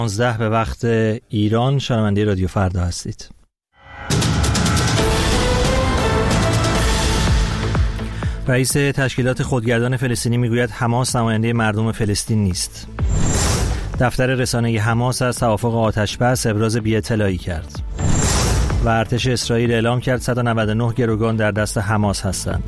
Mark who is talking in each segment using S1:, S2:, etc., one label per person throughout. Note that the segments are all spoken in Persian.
S1: 11 به وقت ایران شنونده رادیو فردا هستید. رئیس تشکیلات خودگردان فلسطینی میگوید حماس نماینده مردم فلسطین نیست. دفتر رسانه حماس از توافق آتش‌بس ابراز بی‌اطلاعی کرد. و ارتش اسرائیل اعلام کرد 199 گروگان در دست حماس هستند.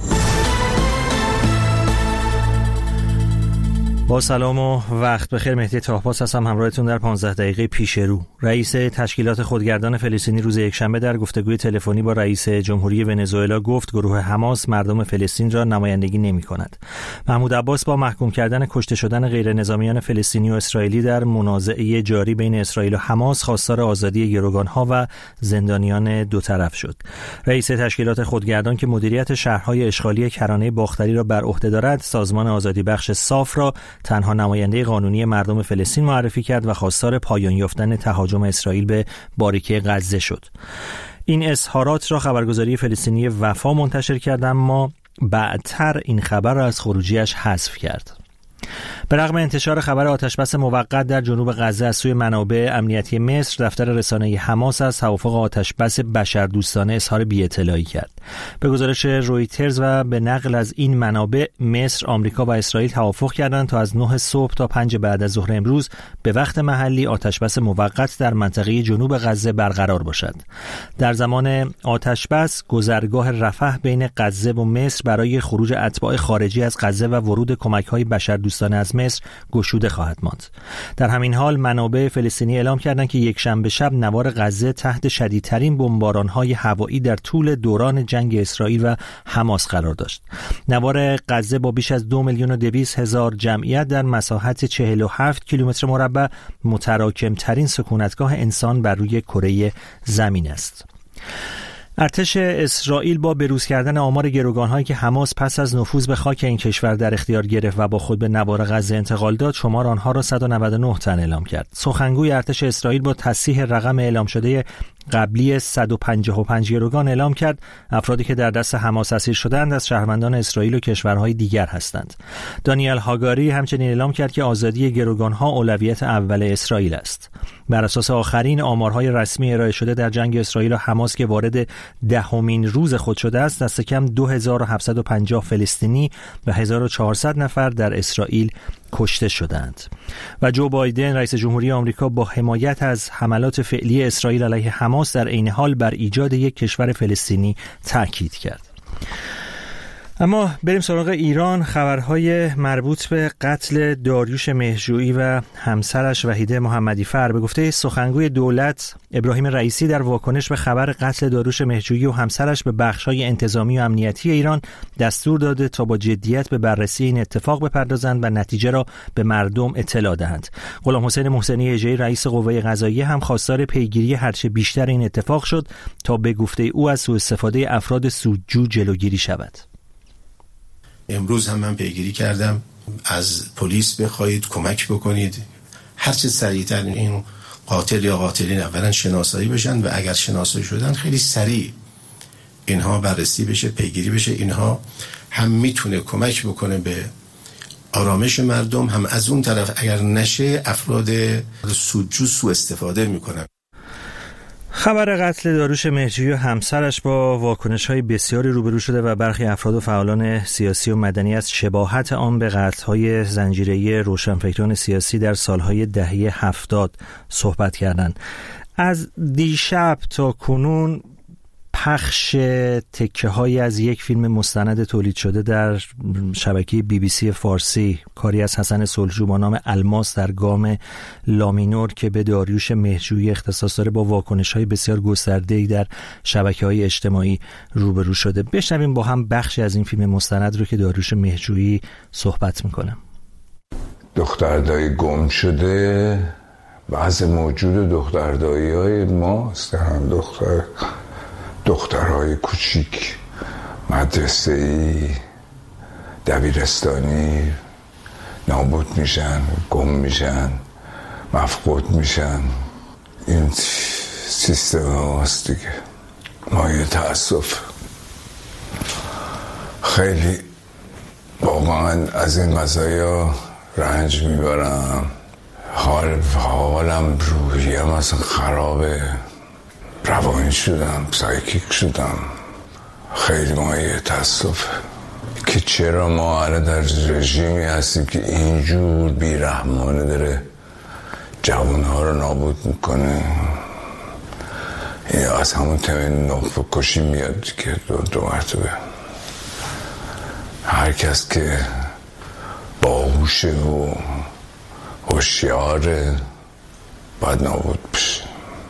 S1: با سلام و وقت بخیر، مهدی طاهپاس هستم همراهتون در 15 دقیقه پیش رو. رئیس تشکیلات خودگردان فلسطینی روز یکشنبه در گفتگوی تلفنی با رئیس جمهوری ونزوئلا گفت گروه حماس مردم فلسطین را نمایندگی نمی‌کند. محمود عباس با محکوم کردن کشته شدن غیر نظامیان فلسطینی و اسرائیلی در منازعه جاری بین اسرائیل و حماس خواستار آزادی گروگان‌ها و زندانیان دو طرف شد. رئیس تشکیلات خودگردان که مدیریت شهرهای اشغالی کرانه باختری را بر عهده دارد، سازمان آزادی بخش صاف را تنها نماینده قانونی مردم فلسطین معرفی کرد و خواستار پایان یافتن تهاجم اسرائیل به باریکه غزه شد. این اظهارات را خبرگزاری فلسطینی وفا منتشر کرد، اما بعدتر این خبر را از خروجیش حذف کرد. به رغم انتشار خبر آتش‌بس موقت در جنوب غزه از سوی منابع امنیتی مصر، دفتر رسانه حماس از توافق آتش‌بس بشردوستانه اظهار بی‌اطلاعی کرد. به گزارش رویترز و به نقل از این منابع، مصر، آمریکا و اسرائیل توافق کردند تا از 9 صبح تا 5 بعد از ظهر امروز به وقت محلی آتش‌بس موقت در منطقه جنوب غزه برقرار باشد. در زمان آتش‌بس، گذرگاه رفح بین غزه و مصر برای خروج اتباع خارجی از غزه و ورود کمک‌های بشردوستانه از مصر گشوده خواهد ماند. در همین حال منابع فلسطینی اعلام کردند که یکشنبه شب نوار غزه تحت شدیدترین بمباران‌های هوایی در طول دوران جنگ اسرائیل و حماس قرار داشت. نوار غزه با بیش از 2,200,000 جمعیت در مساحت 47 کیلومتر مربع متراکم‌ترین سکونتگاه انسان بر روی کره زمین است. ارتش اسرائیل با بروز کردن آمار گروگان‌هایی که حماس پس از نفوذ به خاک این کشور در اختیار گرفت و با خود به نوار غزه انتقال داد، شمار آنها را 199 تن اعلام کرد. سخنگوی ارتش اسرائیل با تصحیح رقم اعلام شده قبلی 155 گروگان اعلام کرد افرادی که در دست حماس اسیر شدند از شهروندان اسرائیل و کشورهای دیگر هستند. دانیل هاگاری همچنین اعلام کرد که آزادی گروگان‌ها اولویت اول اسرائیل است. بر اساس آخرین آمارهای رسمی ارائه شده در جنگ اسرائیل و حماس که وارد 10مین روز خود شده است، دست کم 2750 فلسطینی و 1400 نفر در اسرائیل کشته شدند. و جو بایدن رئیس جمهوری آمریکا با حمایت از حملات فعلی اسرائیل علیه حماس در عین حال بر ایجاد یک کشور فلسطینی تاکید کرد. اما بریم سراغ ایران. خبرهای مربوط به قتل داریوش مهرجویی و همسرش وحیده محمدی‌فر. به گفته سخنگوی دولت ابراهیم رئیسی، در واکنش به خبر قتل داریوش مهرجویی و همسرش به بخش‌های انتظامی و امنیتی ایران دستور داده تا با جدیت به بررسی این اتفاق بپردازند و نتیجه را به مردم اطلاع دهند. غلام حسین محسنی اژه‌ای رئیس قوه قضاییه هم خواستار پیگیری هرچه بیشتر این اتفاق شد تا به گفته او از سوء استفاده افراد سودجو جلوگیری شود.
S2: امروز هم من پیگیری کردم، از پلیس بخواهید کمک بکنید هرچه سریعتر این قاتل یا قاتلین اولا شناسایی بشن و اگر شناسایی شدن خیلی سریع اینها بررسی بشه، پیگیری بشه. اینها هم میتونه کمک بکنه به آرامش مردم، هم از اون طرف اگر نشه افراد سودجو سوء استفاده میکنن.
S1: خبر قتل داریوش مهرجویی و همسرش با واکنش‌های بسیاری روبرو شده و برخی افراد و فعالان سیاسی و مدنی از شباهت آن به قتل‌های زنجیره‌ای روشنفکران سیاسی در سالهای دهه 70 صحبت کردند. از دیشب تا کنون پخش تکه‌هایی از یک فیلم مستند تولید شده در شبکه BBC فارسی، کاری از حسن صلحجو با نام الماس در گام لامینور که به داریوش مهرجویی اختصاص داره، با واکنش‌های بسیار گسترده‌ای در شبکه‌های اجتماعی روبرو شده. بشنویم با هم بخشی از این فیلم مستند رو که داریوش مهرجویی صحبت میکنه.
S3: دختردایی گم شده بعض موجود دختردایی‌های ماست، هم دخترهای کوچیک مدرسه‌ای دبیرستانی نابود میشن، گم میشن، مفقود میشن. این سیستم هاست دیگه. مایه تأسف. خیلی واقعا از این قضایا رنج میبرم. حالم روحیم اصلا خرابه، روانی شدم، سایکیک شدم. خیلی مایه تاسفه که چرا ما الان در رژیمی هستیم که اینجور بیرحمانه داره جوانها رو نابود میکنه. این از همون تمین نخبه کشی میاد که دو مرتبه. هر کس که باهوشه و هوشیاره باید نابود بشه.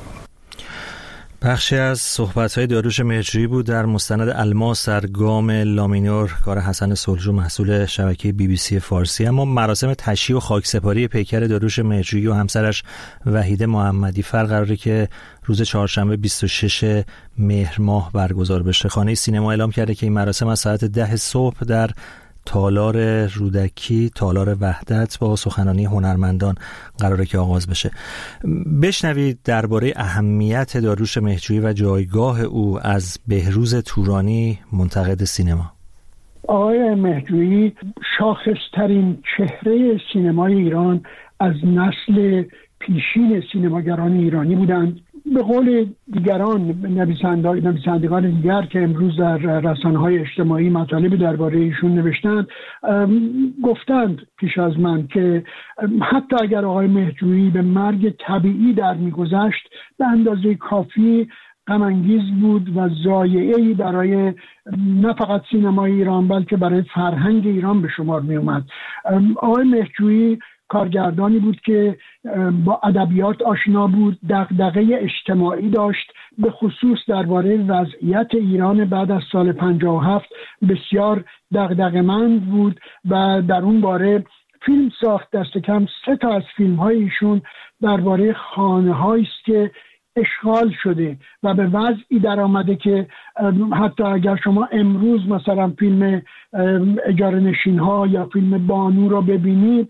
S1: بخشی از صحبت‌های داریوش مهرجویی بود در مستند الماس در گام لامینور، کار حسن صلحجو محصول شبکه BBC فارسی. اما مراسم تشییع و خاکسپاری پیکر داریوش مهرجویی و همسرش وحیده محمدی فر قراره که روز چهارشنبه 26 مهر ماه برگزار بشه. خانه سینما اعلام کرده که این مراسم از ساعت 10 صبح در تالار رودکی، تالار وحدت، با سخنرانی هنرمندان قراره که آغاز بشه. بشنوید درباره اهمیت داریوش مهرجویی و جایگاه او از بهروز تورانی، منتقد سینما.
S4: آقای مهرجویی شاخصترین چهره سینمای ایران از نسل پیشین سینماگران ایرانی بودند. به قول دیگران نویسندگان دیگر که امروز در رسانه‌های اجتماعی مطالبی درباره ایشون نوشتند، گفتند پیش از من که حتی اگر آقای مهرجویی به مرگ طبیعی در می‌گذشت، به اندازه کافی غم‌انگیز بود و ضایعه‌ای برای نه فقط سینمای ایران بلکه برای فرهنگ ایران به شمار می‌آمد. آقای مهرجویی کارگردانی بود که با ادبیات آشنا بود، دغدغه اجتماعی داشت، به خصوص درباره وضعیت ایران بعد از سال 57 بسیار دغدغه‌مند بود و در اون باره فیلم ساخت. دست کم 3 تا از فیلم‌های ایشون درباره خانه‌هایی است که اشغال شده و به وضعی در آمده که حتی اگر شما امروز مثلا فیلم اجاره نشین‌ها یا فیلم بانو رو ببینید،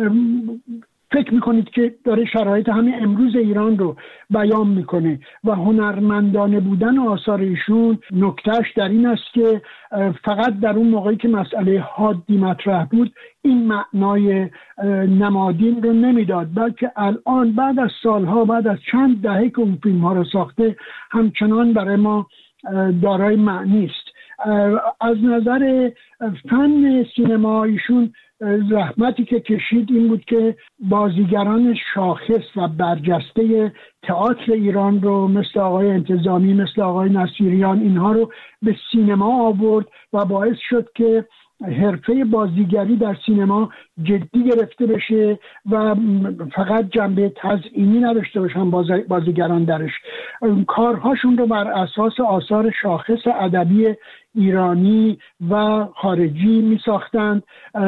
S4: فکر میکنید که داره شرایط همین امروز ایران رو بیان میکنه. و هنرمندانه بودن آثار ایشون نکتهش در این است که فقط در اون موقعی که مسئله حادی مطرح بود این معنای نمادین رو نمیداد، بلکه الان بعد از سالها، بعد از چند دهه که اون فیلم ها رو ساخته، همچنان برای ما دارای معنی است. از نظر فن سینما ایشون زحمتی که کشید این بود که بازیگران شاخص و برجسته تئاتر ایران رو مثل آقای انتظامی، مثل آقای نصیریان، اینها رو به سینما آورد و باعث شد که حرفه بازیگری در سینما جدی گرفته بشه و فقط جنبه تزئینی نداشته باشن بازیگران درش. کارهاشون رو بر اساس آثار شاخص ادبی ایرانی و خارجی می ساختند،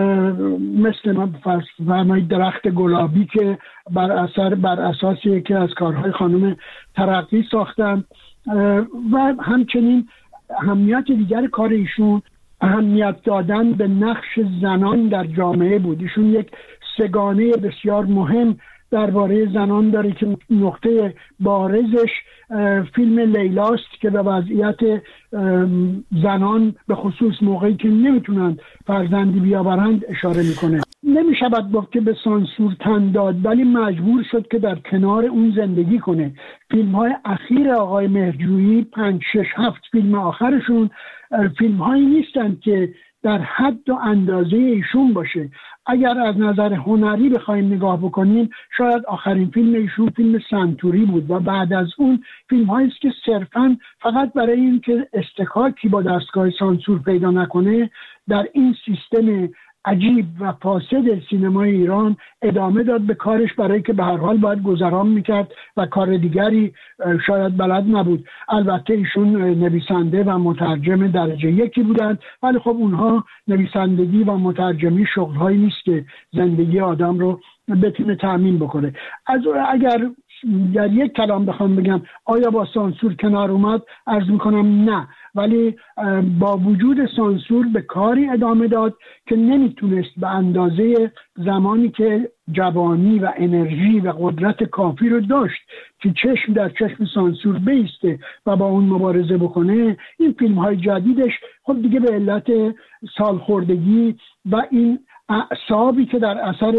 S4: مثل فرمایید درخت گلابی که بر اساس یکی از کارهای خانم ترقی ساختند. و همچنین اهمیت دیگر کار ایشون اهمیت دادن به نقش زنان در جامعه بود. ایشون یک سگانه بسیار مهم درباره زنان داره که نقطه بارزش فیلم لیلاست که به وضعیت زنان به خصوص موقعی که نمیتونن فرزندی بیاورند اشاره میکنه. نمیشود گفت که به سانسور تن داد، ولی مجبور شد که در کنار اون زندگی کنه. فیلم های اخیر آقای مهرجویی 5 6 7 فیلم آخرشون فیلم هایی نیستند که در حد و اندازه ایشون باشه. اگر از نظر هنری بخوایم نگاه بکنیم، شاید آخرین فیلم ایشون فیلم سنتوری بود و بعد از اون فیلم هایی است که صرفاً فقط برای این که استکاکی با دستگاه سانسور پیدا نکنه در این سیستم عجیب و فاسد سینمای ایران ادامه داد به کارش، برای که به هر حال باید گذران میکرد و کار دیگری شاید بلد نبود. البته ایشون نویسنده و مترجم درجه 1 بودند، ولی خب اونها نویسندگی و مترجمی شغلهایی نیست که زندگی آدم رو بتونه تأمین بکنه. اگر در یک کلام بخوام بگم آیا با سانسور کنار اومد، عرض میکنم نه، ولی با وجود سانسور به کاری ادامه داد که نمیتونست به اندازه زمانی که جوانی و انرژی و قدرت کافی رو داشت که چشم در چشم سانسور بیسته و با اون مبارزه بکنه. این فیلم های جدیدش خب دیگه به علت سالخوردگی و این اعصابی که در اثر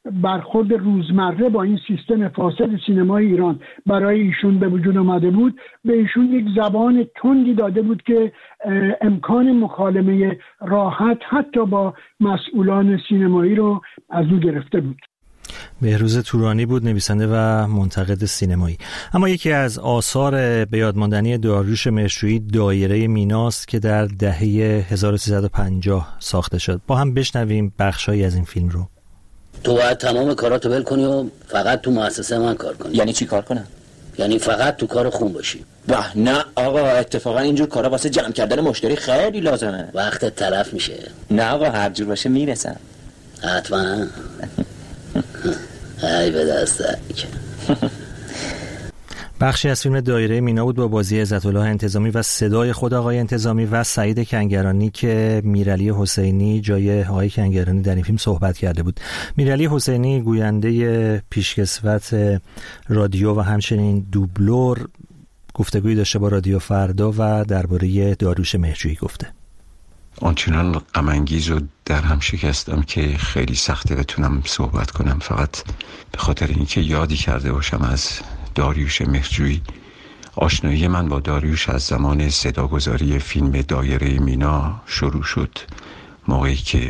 S4: برخورد روزمره با این سیستم فاسد سینمای ایران برای ایشون به وجود آمده بود، به ایشون یک زبان تندی داده بود که امکان مکالمه راحت حتی با مسئولان سینمایی رو از او گرفته بود.
S1: بهروز تورانی بود، نویسنده و منتقد سینمایی. اما یکی از آثار به یاد ماندنی داریوش مهرجویی دایره میناست که در دهه 1350 ساخته شد. با هم بشنویم بخشایی از این فیلم رو.
S5: تو باید تمام کاراتو ول کنی و فقط تو مؤسسه من کار کنی.
S6: یعنی چی کار کنم؟
S5: یعنی فقط تو کار خون باشی.
S6: نه آقا، اتفاقا اینجور کارا واسه جمع کردن مشتری خیلی لازمه.
S5: وقتت تلف میشه.
S6: نه آقا، هر جور باشه میرسم.
S5: حتما. ای به دستک.
S1: بخشی از فیلم دایره مینا بود با بازی عزت‌الله انتظامی و صدای خود آقای انتظامی و سعید کنگرانی که میرعلی حسینی جای آقای کنگرانی در این فیلم صحبت کرده بود. میرعلی حسینی گوینده پیشکسوت رادیو و همچنین دوبلور گفتگویی داشته با رادیو فردا و درباره داریوش مهرجویی گفته.
S7: آنچنان غم انگیز و در هم شکستم که خیلی سخته بتونم صحبت کنم، فقط به خاطر اینکه یادی کرده باشم از داریوش مهرجویی. آشنایی من با داریوش از زمان صداگذاری فیلم دایره مینا شروع شد، موقعی که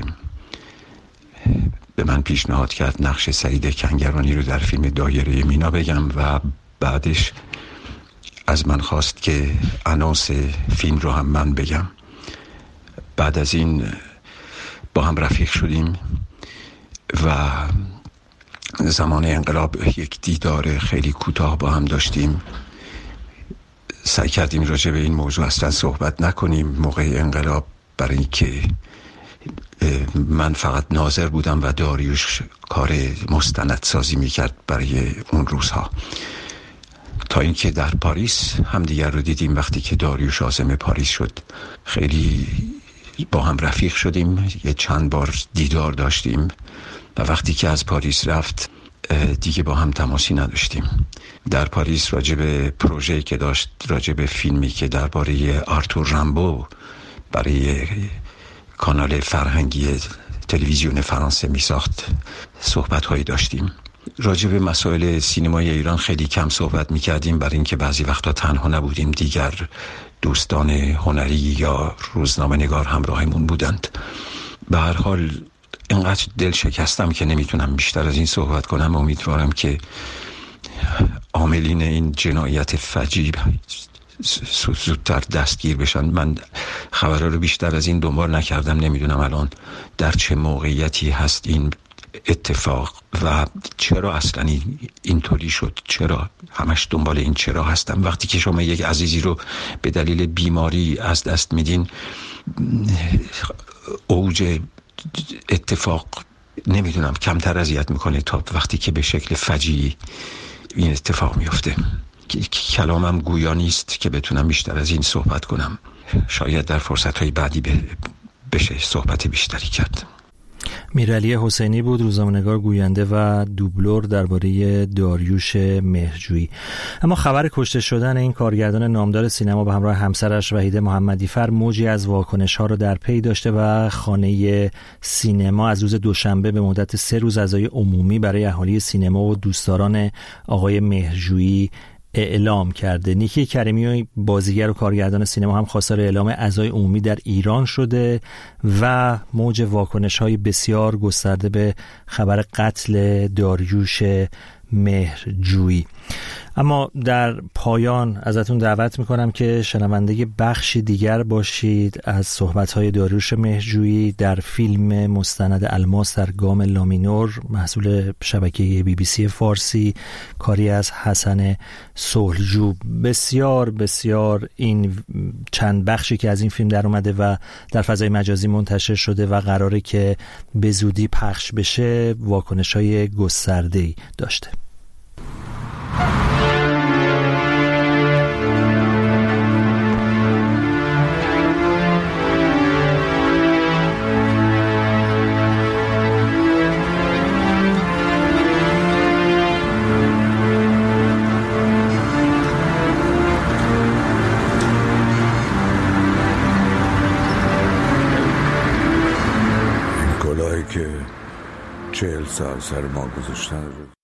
S7: به من پیشنهاد کرد نقش سعید کنگرانی رو در فیلم دایره مینا بگم و بعدش از من خواست که آنونس فیلم رو هم من بگم. بعد از این با هم رفیق شدیم و زمان انقلاب یک دیدار خیلی کوتاه با هم داشتیم. سعی کردیم راجع به این موضوع اصلا صحبت نکنیم موقع انقلاب، برای اینکه من فقط ناظر بودم و داریوش کار مستندسازی میکرد برای اون روزها، تا اینکه در پاریس هم دیگر رو دیدیم. وقتی که داریوش عازم پاریس شد خیلی با هم رفیق شدیم، یه چند بار دیدار داشتیم و وقتی که از پاریس رفت دیگه با هم تماسی نداشتیم. در پاریس راجع به پروژه‌ای که داشت، راجع به فیلمی که درباره آرتور رامبو برای کانال فرهنگی تلویزیون فرانسه می ساخت صحبت‌هایی داشتیم. راجع به مسائل سینمای ایران خیلی کم صحبت می کردیم، برای اینکه بعضی وقتا تنها نبودیم، دیگر دوستان هنری یا روزنامه نگار همراهمون بودند. به هر حال اینقدر دل شکستم که نمیتونم بیشتر از این صحبت کنم. امیدوارم که عاملین این جنایت فجیع زودتر دستگیر بشن. من خبرها رو بیشتر از این دنبال نکردم، نمیدونم الان در چه موقعیتی هست این اتفاق و چرا اصلا اینطوری شد، چرا همش دنبال این چرا هستم. وقتی که شما یک عزیزی رو به دلیل بیماری از دست میدین، اوج اتفاق نمیدونم کمتر اذیت میکنه تا وقتی که به شکل فجیعی این اتفاق میفته. کلامم گویا نیست که بتونم بیشتر از این صحبت کنم. شاید در فرصتهای بعدی بشه صحبت بیشتری کرد.
S1: میرعلی حسینی بود، روزنامه‌نگار، گوینده و دوبلور درباره داریوش مهرجویی. اما خبر کشته شدن این کارگردان نامدار سینما به همراه همسرش وحیده محمدی‌فر موجی از واکنش‌ها را در پی داشته و خانه سینما از روز دوشنبه به مدت 3 روز عزای عمومی برای اهالی سینما و دوستداران آقای مهرجویی اعلام کرده. نیکی کریمی، بازیگر و کارگردان سینما، هم خواستار اعلام عزای عمومی در ایران شده و موج واکنش‌های بسیار گسترده به خبر قتل داریوش مهرجویی. اما در پایان ازتون دعوت میکنم که شنونده بخشی دیگر باشید از صحبت‌های داریوش مهرجویی در فیلم مستند الماس در گام لامینور، محصول شبکه BBC فارسی، کاری از حسن صلحجو. بسیار بسیار این چند بخشی که از این فیلم در اومده و در فضای مجازی منتشر شده و قراره که به زودی پخش بشه، واکنش‌های گسترده‌ای داشته.
S3: که 40 سال سر ما گذاشتن رو